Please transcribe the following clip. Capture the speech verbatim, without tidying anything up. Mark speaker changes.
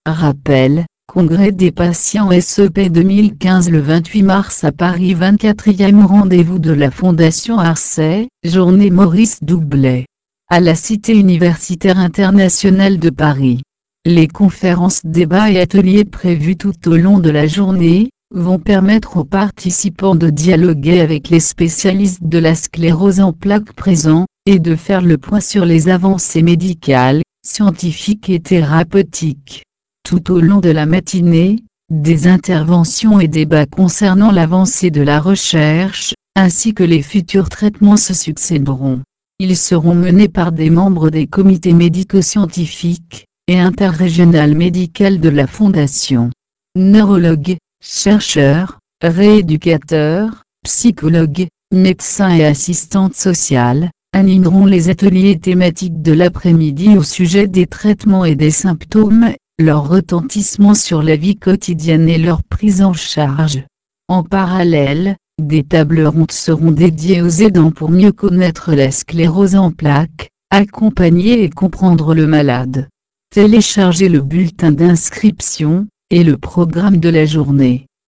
Speaker 1: Rappel, Congrès des patients S E P deux mille quinze le vingt-huit mars à Paris. vingt-quatrième rendez-vous de la Fondation Arcet, journée Maurice Doublet. À la Cité universitaire internationale de Paris. Les conférences, débats et ateliers prévus tout au long de la journée, vont permettre aux participants de dialoguer avec les spécialistes de la sclérose en plaques présents, et de faire le point sur les avancées médicales, scientifiques et thérapeutiques. Tout au long de la matinée, des interventions et débats concernant l'avancée de la recherche, ainsi que les futurs traitements se succéderont. Ils seront menés par des membres des comités médico-scientifiques et interrégional médical de la Fondation. Neurologues, chercheurs, rééducateurs, psychologues, médecins et assistantes sociales animeront les ateliers thématiques de l'après-midi au sujet des traitements et des symptômes, leur retentissement sur la vie quotidienne et leur prise en charge. En parallèle, des tables rondes seront dédiées aux aidants pour mieux connaître la sclérose en plaques, accompagner et comprendre le malade. Téléchargez le bulletin d'inscription et le programme de la journée.